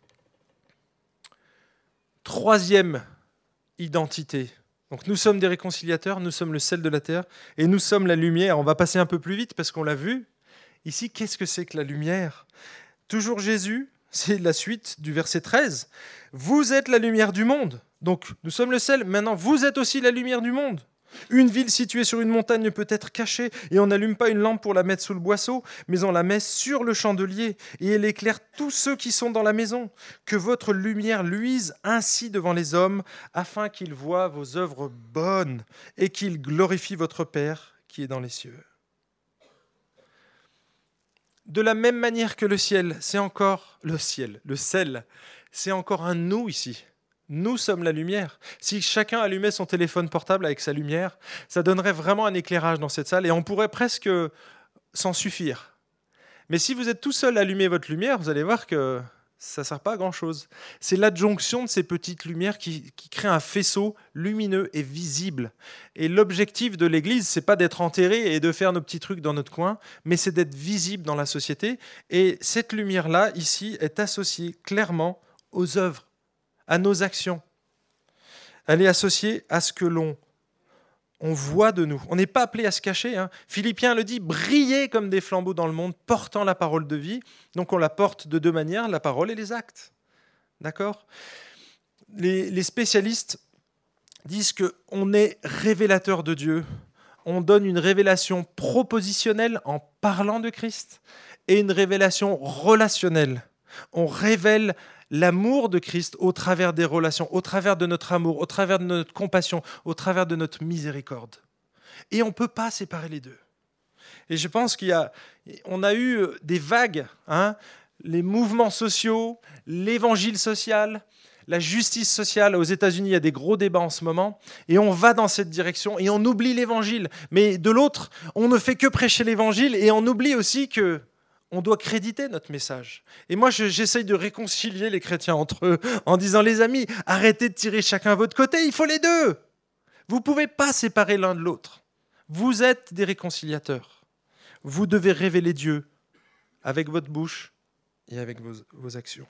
Troisième identité. Donc nous sommes des réconciliateurs, nous sommes le sel de la terre et nous sommes la lumière. On va passer un peu plus vite parce qu'on l'a vu. Ici, qu'est-ce que c'est que la lumière ? Toujours Jésus, c'est la suite du verset 13. Vous êtes la lumière du monde. Donc nous sommes le sel, maintenant vous êtes aussi la lumière du monde. Une ville située sur une montagne ne peut être cachée et on n'allume pas une lampe pour la mettre sous le boisseau, mais on la met sur le chandelier et elle éclaire tous ceux qui sont dans la maison. Que votre lumière luise ainsi devant les hommes afin qu'ils voient vos œuvres bonnes et qu'ils glorifient votre Père qui est dans les cieux. De la même manière que le ciel, c'est encore le sel, c'est encore un nous ici. Nous sommes la lumière. Si chacun allumait son téléphone portable avec sa lumière, ça donnerait vraiment un éclairage dans cette salle et on pourrait presque s'en suffire. Mais si vous êtes tout seul à allumer votre lumière, vous allez voir que ça ne sert pas à grand-chose. C'est l'adjonction de ces petites lumières qui crée un faisceau lumineux et visible. Et l'objectif de l'Église, ce n'est pas d'être enterré et de faire nos petits trucs dans notre coin, mais c'est d'être visible dans la société. Et cette lumière-là, ici, est associée clairement aux œuvres, à nos actions. Elle est associée à ce que l'on voit de nous. On n'est pas appelé à se cacher. Philippiens le dit, brillez comme des flambeaux dans le monde, portant la parole de vie. Donc on la porte de deux manières, la parole et les actes. D'accord ? Les spécialistes disent qu'on est révélateur de Dieu. On donne une révélation propositionnelle en parlant de Christ et une révélation relationnelle. On révèle l'amour de Christ au travers des relations, au travers de notre amour, au travers de notre compassion, au travers de notre miséricorde. Et on ne peut pas séparer les deux. Et je pense qu'on a eu des vagues, les mouvements sociaux, l'évangile social, la justice sociale. Aux États-Unis, il y a des gros débats en ce moment, et on va dans cette direction, et on oublie l'évangile. Mais de l'autre, on ne fait que prêcher l'évangile, et on oublie aussi que on doit créditer notre message. Et moi, j'essaye de réconcilier les chrétiens entre eux en disant, les amis, arrêtez de tirer chacun votre côté, il faut les deux. Vous ne pouvez pas séparer l'un de l'autre. Vous êtes des réconciliateurs. Vous devez révéler Dieu avec votre bouche et avec vos actions.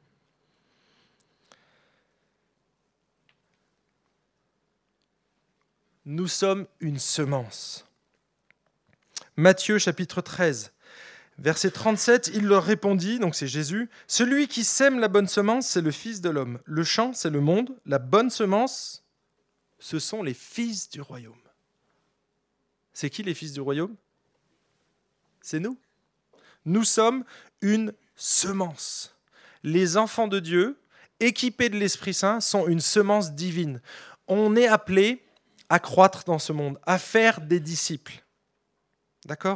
Nous sommes une semence. Matthieu chapitre 13. Verset 37, il leur répondit, donc c'est Jésus, « Celui qui sème la bonne semence, c'est le Fils de l'homme. Le champ, c'est le monde. La bonne semence, ce sont les fils du royaume. » C'est qui les fils du royaume ? C'est nous. Nous sommes une semence. Les enfants de Dieu, équipés de l'Esprit Saint, sont une semence divine. On est appelé à croître dans ce monde, à faire des disciples. D'accord ?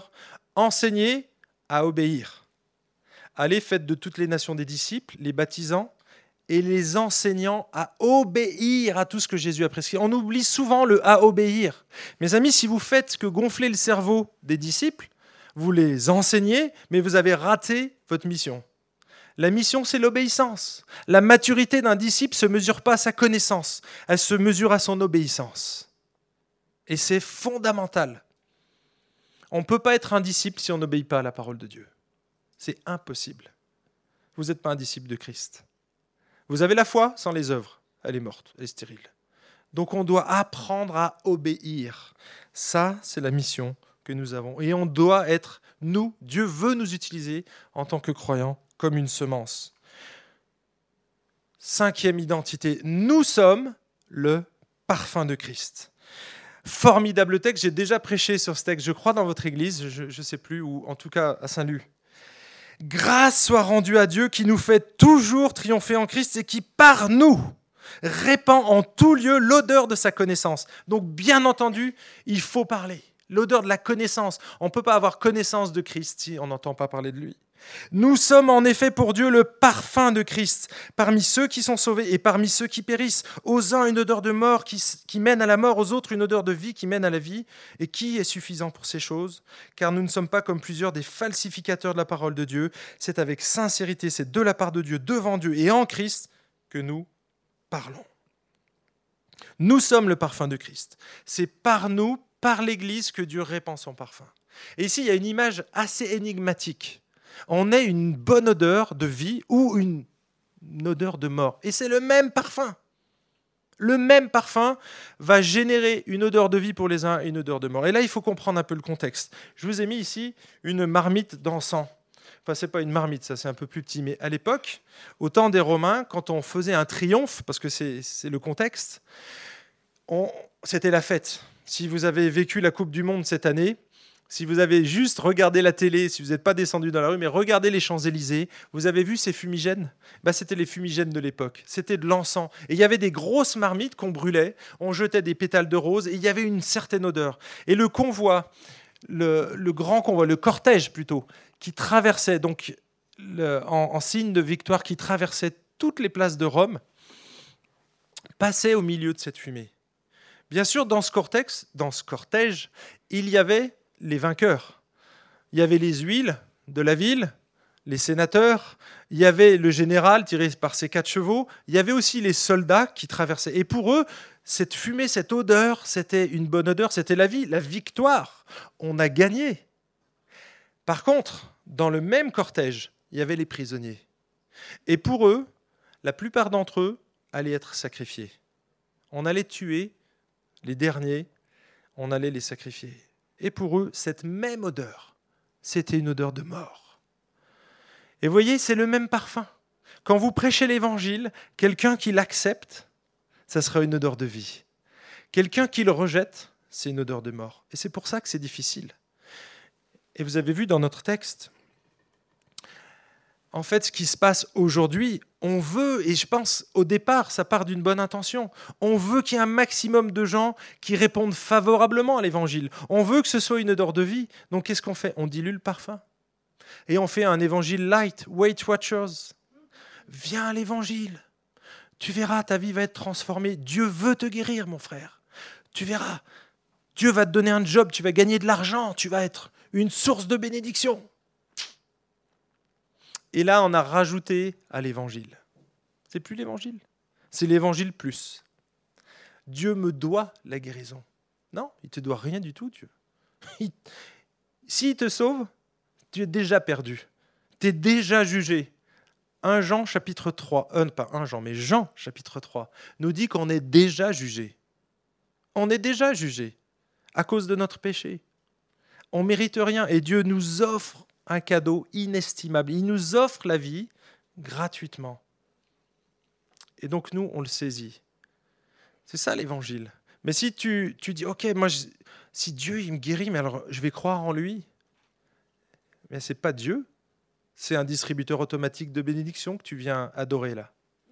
Enseigner à obéir. Allez, faites de toutes les nations des disciples, les baptisant et les enseignant à obéir à tout ce que Jésus a prescrit. On oublie souvent le « à obéir ». Mes amis, si vous faites que gonfler le cerveau des disciples, vous les enseignez, mais vous avez raté votre mission. La mission, c'est l'obéissance. La maturité d'un disciple ne se mesure pas à sa connaissance, elle se mesure à son obéissance. Et c'est fondamental. On ne peut pas être un disciple si on n'obéit pas à la parole de Dieu. C'est impossible. Vous n'êtes pas un disciple de Christ. Vous avez la foi sans les œuvres. Elle est morte, elle est stérile. Donc on doit apprendre à obéir. Ça, c'est la mission que nous avons. Et on doit être, Dieu veut nous utiliser en tant que croyants comme une semence. 5e identité, nous sommes le parfum de Christ. Formidable texte, j'ai déjà prêché sur ce texte, je crois, dans votre église, je ne sais plus, ou en tout cas à Saint-Lû. Grâce soit rendue à Dieu qui nous fait toujours triompher en Christ et qui, par nous, répand en tout lieu l'odeur de sa connaissance. Donc, bien entendu, il faut parler. L'odeur de la connaissance. On ne peut pas avoir connaissance de Christ si on n'entend pas parler de lui. Nous sommes en effet pour Dieu le parfum de Christ, parmi ceux qui sont sauvés et parmi ceux qui périssent. Aux uns une odeur de mort qui mène à la mort, aux autres une odeur de vie qui mène à la vie. Et qui est suffisant pour ces choses ? Car nous ne sommes pas comme plusieurs des falsificateurs de la parole de Dieu. C'est avec sincérité, c'est de la part de Dieu, devant Dieu et en Christ que nous parlons. Nous sommes le parfum de Christ. C'est par nous, par l'Église, que Dieu répand son parfum. Et ici, il y a une image assez énigmatique. On est une bonne odeur de vie ou une odeur de mort. Et c'est le même parfum. Le même parfum va générer une odeur de vie pour les uns et une odeur de mort. Et là, il faut comprendre un peu le contexte. Je vous ai mis ici une marmite d'encens. Enfin, ce n'est pas une marmite, ça c'est un peu plus petit. Mais à l'époque, au temps des Romains, quand on faisait un triomphe, parce que c'est le contexte, c'était la fête. Si vous avez vécu la Coupe du Monde cette année, si vous avez juste regardé la télé, si vous n'êtes pas descendu dans la rue, mais regardez les Champs-Élysées, vous avez vu ces fumigènes ? C'était les fumigènes de l'époque, c'était de l'encens. Et il y avait des grosses marmites qu'on brûlait, on jetait des pétales de rose, et il y avait une certaine odeur. Et le convoi, le grand convoi, le cortège plutôt, qui traversait, donc en signe de victoire, qui traversait toutes les places de Rome, passait au milieu de cette fumée. Bien sûr, dans ce cortège, il y avait les vainqueurs. Il y avait les huiles de la ville, les sénateurs, il y avait le général tiré par ses 4 chevaux, il y avait aussi les soldats qui traversaient. Et pour eux, cette fumée, cette odeur, c'était une bonne odeur, c'était la vie, la victoire. On a gagné. Par contre, dans le même cortège, il y avait les prisonniers. Et pour eux, la plupart d'entre eux allaient être sacrifiés. On allait tuer les derniers, on allait les sacrifier. Et pour eux, cette même odeur, c'était une odeur de mort. Et vous voyez, c'est le même parfum. Quand vous prêchez l'évangile, quelqu'un qui l'accepte, ça sera une odeur de vie. Quelqu'un qui le rejette, c'est une odeur de mort. Et c'est pour ça que c'est difficile. Et vous avez vu dans notre texte, en fait, ce qui se passe aujourd'hui, on veut, et je pense au départ, ça part d'une bonne intention, on veut qu'il y ait un maximum de gens qui répondent favorablement à l'évangile. On veut que ce soit une odeur de vie. Donc qu'est-ce qu'on fait? On dilue le parfum. Et on fait un évangile light, Weight Watchers. Viens à l'évangile. Tu verras, ta vie va être transformée. Dieu veut te guérir, mon frère. Tu verras. Dieu va te donner un job, tu vas gagner de l'argent, tu vas être une source de bénédiction. Et là, on a rajouté à l'évangile. C'est plus l'évangile, c'est l'évangile plus. Dieu me doit la guérison. Non, il ne te doit rien du tout, Dieu. S'il te sauve, tu es déjà perdu. Tu es déjà jugé. 1 Jean chapitre 3, pas 1 Jean, mais Jean chapitre 3, nous dit qu'on est déjà jugé. On est déjà jugé à cause de notre péché. On ne mérite rien et Dieu nous offre un cadeau inestimable. Il nous offre la vie gratuitement. Et donc nous, on le saisit. C'est ça l'évangile. Mais si tu dis, ok, moi, si Dieu il me guérit, mais alors je vais croire en lui. Mais ce n'est pas Dieu. C'est un distributeur automatique de bénédiction que tu viens adorer là.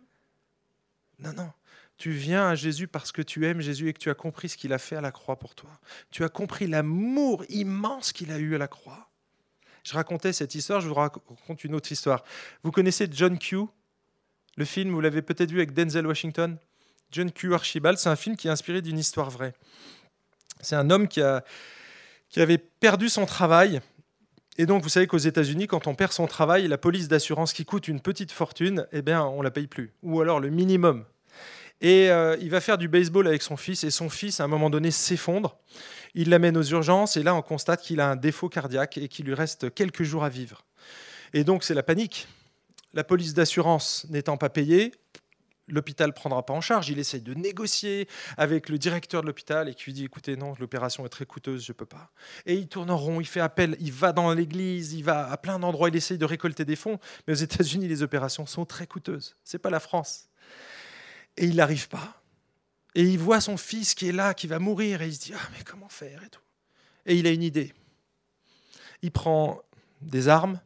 Non, non. Tu viens à Jésus parce que tu aimes Jésus et que tu as compris ce qu'il a fait à la croix pour toi. Tu as compris l'amour immense qu'il a eu à la croix. Je racontais cette histoire, je vous raconte une autre histoire. Vous connaissez John Q, le film, vous l'avez peut-être vu avec Denzel Washington. John Q. Archibald, c'est un film qui est inspiré d'une histoire vraie. C'est un homme qui avait perdu son travail. Et donc, vous savez qu'aux États-Unis, quand on perd son travail, la police d'assurance qui coûte une petite fortune, eh bien, on ne la paye plus. Ou alors le minimum. Et il va faire du baseball avec son fils. Et son fils, à un moment donné, s'effondre. Il l'amène aux urgences. Et là, on constate qu'il a un défaut cardiaque et qu'il lui reste quelques jours à vivre. Et donc, c'est la panique. La police d'assurance n'étant pas payée, l'hôpital ne prendra pas en charge. Il essaye de négocier avec le directeur de l'hôpital et qui lui dit « Écoutez, non, l'opération est très coûteuse, je ne peux pas. » Et il tourne en rond, il fait appel, il va dans l'église, il va à plein d'endroits, il essaye de récolter des fonds. Mais aux États-Unis, les opérations sont très coûteuses. Ce n'est pas la France. Et il n'arrive pas. Et il voit son fils qui est là, qui va mourir, et il se dit « Ah, mais comment faire ?» et tout. Et il a une idée. Il prend des armes,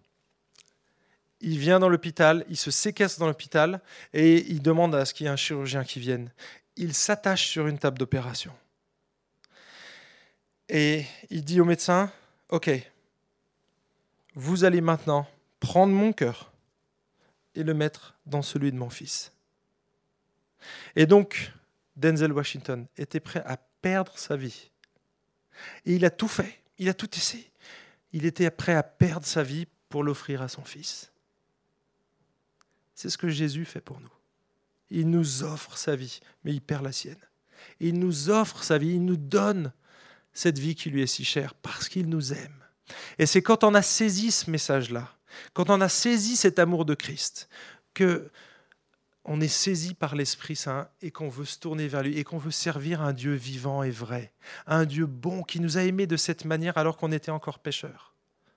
il vient dans l'hôpital, il se séquestre dans l'hôpital et il demande à ce qu'il y ait un chirurgien qui vienne. Il s'attache sur une table d'opération. Et il dit au médecin, « Ok, vous allez maintenant prendre mon cœur et le mettre dans celui de mon fils. » Et donc, Denzel Washington était prêt à perdre sa vie. Et il a tout fait, il a tout essayé. Il était prêt à perdre sa vie pour l'offrir à son fils. C'est ce que Jésus fait pour nous. Il nous offre sa vie, mais il perd la sienne. Il nous offre sa vie, il nous donne cette vie qui lui est si chère parce qu'il nous aime. Et c'est quand on a saisi ce message-là, quand on a saisi cet amour de Christ, que on est saisi par l'Esprit Saint et qu'on veut se tourner vers lui et qu'on veut servir un Dieu vivant et vrai, un Dieu bon qui nous a aimés de cette manière alors qu'on était encore pécheurs.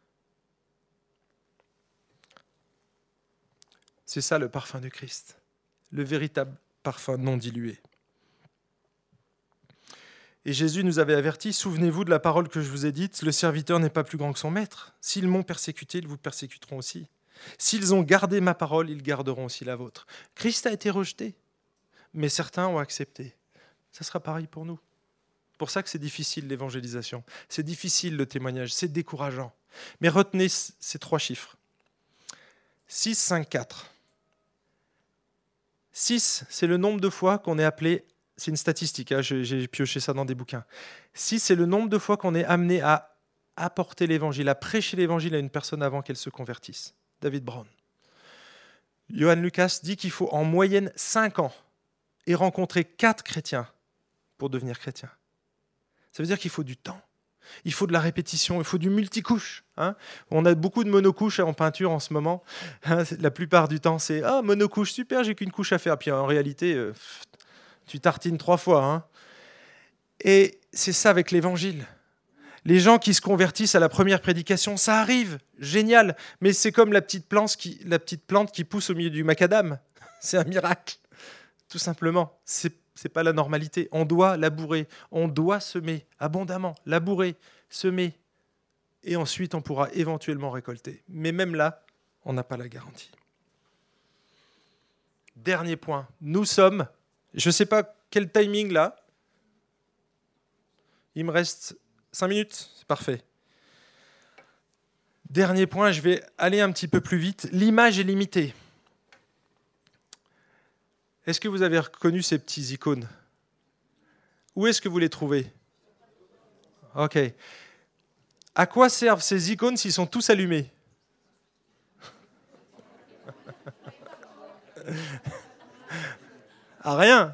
C'est ça le parfum de Christ, le véritable parfum non dilué. Et Jésus nous avait avertis, souvenez-vous de la parole que je vous ai dite, le serviteur n'est pas plus grand que son maître. S'ils m'ont persécuté, ils vous persécuteront aussi. S'ils ont gardé ma parole, ils garderont aussi la vôtre. Christ a été rejeté, mais certains ont accepté. Ça sera pareil pour nous. C'est pour ça que c'est difficile l'évangélisation, c'est difficile le témoignage, c'est décourageant. Mais retenez ces 3 chiffres. 6, 5, 4. 6, c'est le nombre de fois qu'on est appelé, c'est une statistique, hein, j'ai pioché ça dans des bouquins. 6, c'est le nombre de fois qu'on est amené à apporter l'évangile, à prêcher l'évangile à une personne avant qu'elle se convertisse. David Brown. Johan Lucas dit qu'il faut en moyenne 5 ans et rencontrer 4 chrétiens pour devenir chrétien. Ça veut dire qu'il faut du temps. Il faut de la répétition, il faut du multicouche. Hein. On a beaucoup de monocouches en peinture en ce moment. Hein, la plupart du temps, c'est « Ah, monocouche, super, j'ai qu'une couche à faire. » Puis en réalité, tu tartines 3 fois. Hein. Et c'est ça avec l'Évangile. Les gens qui se convertissent à la première prédication, ça arrive, génial. Mais c'est comme la petite plante qui pousse au milieu du macadam. C'est un miracle, tout simplement. C'est pas la normalité. On doit labourer, on doit semer abondamment, labourer, semer. Et ensuite, on pourra éventuellement récolter. Mais même là, on n'a pas la garantie. Dernier point, nous sommes, je ne sais pas quel timing là, il me reste 5 minutes, c'est parfait. Dernier point, je vais aller un petit peu plus vite. L'image est limitée. Est-ce que vous avez reconnu ces petits icônes ? Où est-ce que vous les trouvez ? Ok. À quoi servent ces icônes s'ils sont tous allumés ? À rien.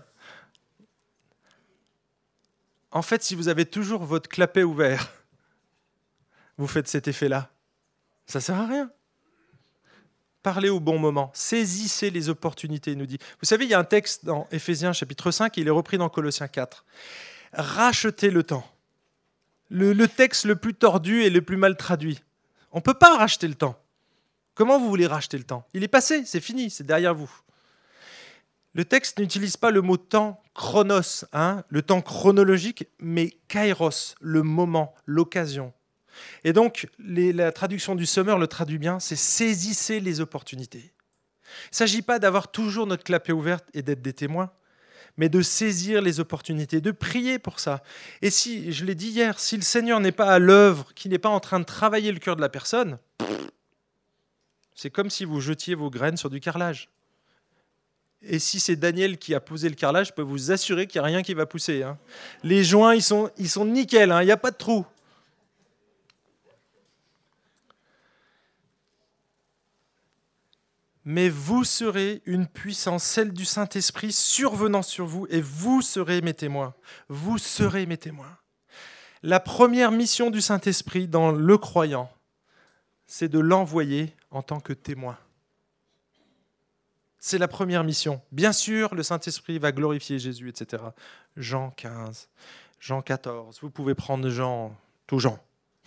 En fait, si vous avez toujours votre clapet ouvert, vous faites cet effet-là. Ça ne sert à rien. Parlez au bon moment. Saisissez les opportunités, il nous dit. Vous savez, il y a un texte dans Éphésiens chapitre 5, et il est repris dans Colossiens 4. Rachetez le temps. Le texte le plus tordu et le plus mal traduit. On ne peut pas racheter le temps. Comment vous voulez racheter le temps ? Il est passé, c'est fini, c'est derrière vous. Le texte n'utilise pas le mot temps, chronos, hein, le temps chronologique, mais kairos, le moment, l'occasion. Et donc, la traduction du Sommer le traduit bien, c'est « saisissez les opportunités ». Il ne s'agit pas d'avoir toujours notre clapet ouverte et d'être des témoins, mais de saisir les opportunités, de prier pour ça. Et si, je l'ai dit hier, si le Seigneur n'est pas à l'œuvre, qu'il n'est pas en train de travailler le cœur de la personne, c'est comme si vous jetiez vos graines sur du carrelage. Et si c'est Daniel qui a posé le carrelage, je peux vous assurer qu'il n'y a rien qui va pousser. Hein. Les joints, ils sont nickel, hein, il n'y a pas de trou. Mais vous serez une puissance, celle du Saint-Esprit, survenant sur vous, et vous serez mes témoins. Vous serez mes témoins. La première mission du Saint-Esprit dans le croyant, c'est de l'envoyer en tant que témoin. C'est la première mission. Bien sûr, le Saint-Esprit va glorifier Jésus, etc. Jean 15, Jean 14, vous pouvez prendre Jean, tout Jean.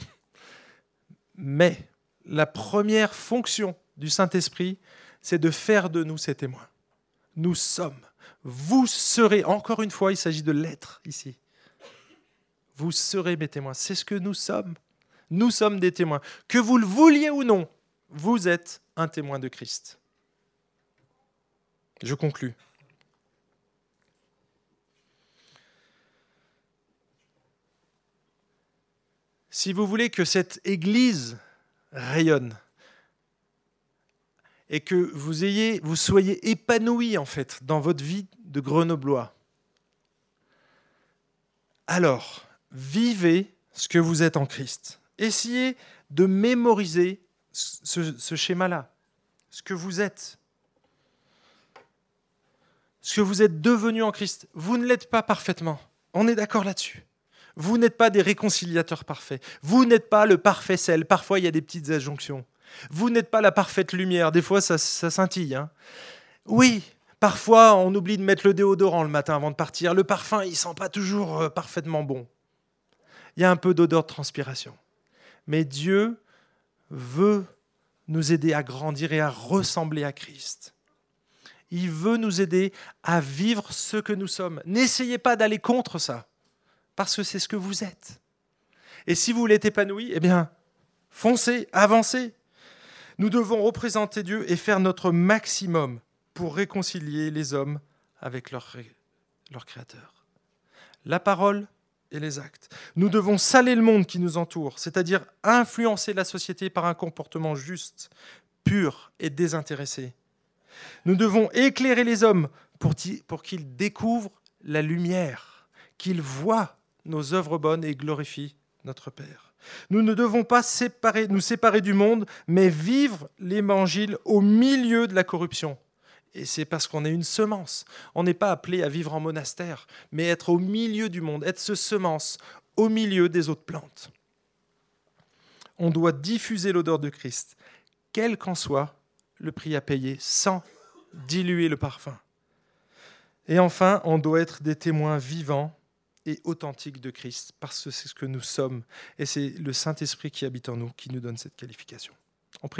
Mais la première fonction du Saint-Esprit, c'est de faire de nous ses témoins. Nous sommes. Vous serez, encore une fois, il s'agit de l'être ici. Vous serez mes témoins. C'est ce que nous sommes. Nous sommes des témoins. Que vous le vouliez ou non, vous êtes un témoin de Christ. Je conclus. Si vous voulez que cette Église rayonne, et que vous soyez épanouis en fait dans votre vie de Grenoblois, alors vivez ce que vous êtes en Christ. Essayez de mémoriser ce schéma-là, ce que vous êtes devenu en Christ. Vous ne l'êtes pas parfaitement, on est d'accord là-dessus. Vous n'êtes pas des réconciliateurs parfaits, vous n'êtes pas le parfait sel, parfois il y a des petites adjonctions. Vous n'êtes pas la parfaite lumière, des fois ça scintille. Hein. Oui, parfois on oublie de mettre le déodorant le matin avant de partir. Le parfum, il ne sent pas toujours parfaitement bon. Il y a un peu d'odeur de transpiration. Mais Dieu veut nous aider à grandir et à ressembler à Christ. Il veut nous aider à vivre ce que nous sommes. N'essayez pas d'aller contre ça, parce que c'est ce que vous êtes. Et si vous l'êtes épanoui, eh bien, foncez, avancez. Nous devons représenter Dieu et faire notre maximum pour réconcilier les hommes avec leur Créateur. La parole et les actes. Nous devons saler le monde qui nous entoure, c'est-à-dire influencer la société par un comportement juste, pur et désintéressé. Nous devons éclairer les hommes pour qu'ils découvrent la lumière, qu'ils voient nos œuvres bonnes et glorifient notre Père. Nous ne devons pas nous séparer du monde, mais vivre l'Évangile au milieu de la corruption. Et c'est parce qu'on est une semence. On n'est pas appelé à vivre en monastère, mais être au milieu du monde, être ce semence au milieu des autres plantes. On doit diffuser l'odeur de Christ, quel qu'en soit le prix à payer, sans diluer le parfum. Et enfin, on doit être des témoins vivants et authentiques de Christ, parce que c'est ce que nous sommes. Et c'est le Saint-Esprit qui habite en nous qui nous donne cette qualification. On prie ?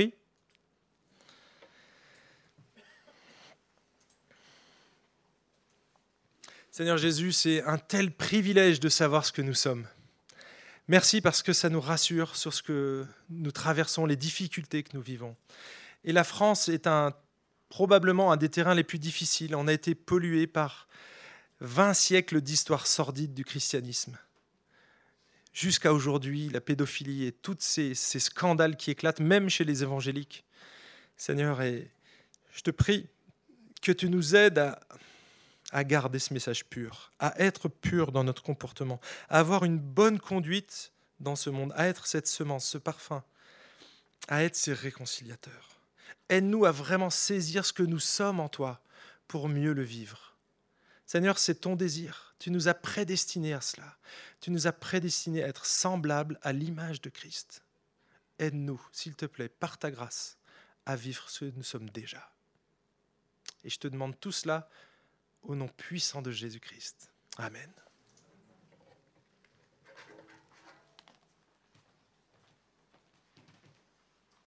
Seigneur Jésus, c'est un tel privilège de savoir ce que nous sommes. Merci parce que ça nous rassure sur ce que nous traversons, les difficultés que nous vivons. Et la France est probablement un des terrains les plus difficiles. On a été pollué par 20 siècles d'histoire sordide du christianisme. Jusqu'à aujourd'hui, la pédophilie et tous ces scandales qui éclatent, même chez les évangéliques. Seigneur, et je te prie que tu nous aides à garder ce message pur, à être pur dans notre comportement, à avoir une bonne conduite dans ce monde, à être cette semence, ce parfum, à être ces réconciliateurs. Aide-nous à vraiment saisir ce que nous sommes en toi pour mieux le vivre. Seigneur, c'est ton désir. Tu nous as prédestinés à cela. Tu nous as prédestinés à être semblables à l'image de Christ. Aide-nous, s'il te plaît, par ta grâce, à vivre ce que nous sommes déjà. Et je te demande tout cela au nom puissant de Jésus-Christ. Amen.